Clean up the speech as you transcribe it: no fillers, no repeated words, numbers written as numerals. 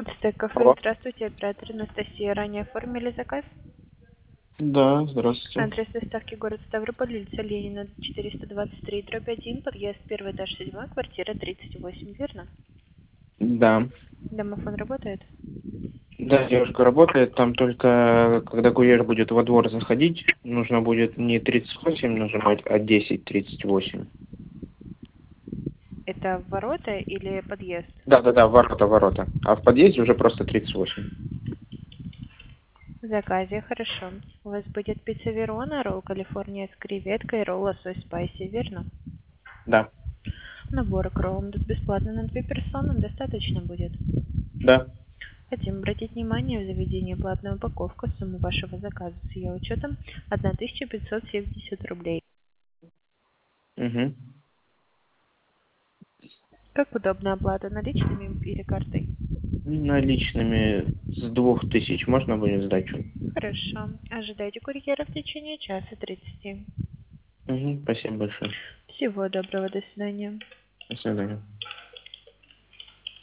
Отстой кафе. Алло. Здравствуйте, оператор Анастасия. Ранее оформили заказ? Да, здравствуйте. Адрес доставки город Ставрополь, улица Ленина, 423/1, подъезд 1 этаж 7, квартира 38, верно? Да. Домофон работает? Да, девушка работает, там только когда курьер будет во двор заходить, нужно будет не 38 нажимать, а 10:38. Это ворота или подъезд? Да, ворота. А в подъезде уже просто 38. В заказе, хорошо. У вас будет пицца Верона, ролл Калифорния с креветкой, ролл лосось спайси, верно? Да. Набор к роллам бесплатно на 2 персоны, достаточно будет. Да. Хотим обратить внимание в заведении платная упаковка. Сумма вашего заказа с ее учетом 1570 рублей. Угу. Как удобно оплата, наличными или картой? Наличными с 2000 можно будет сдачу? Хорошо. Ожидайте курьера в течение часа 30. Угу. Спасибо большое. Всего доброго, до свидания. До свидания.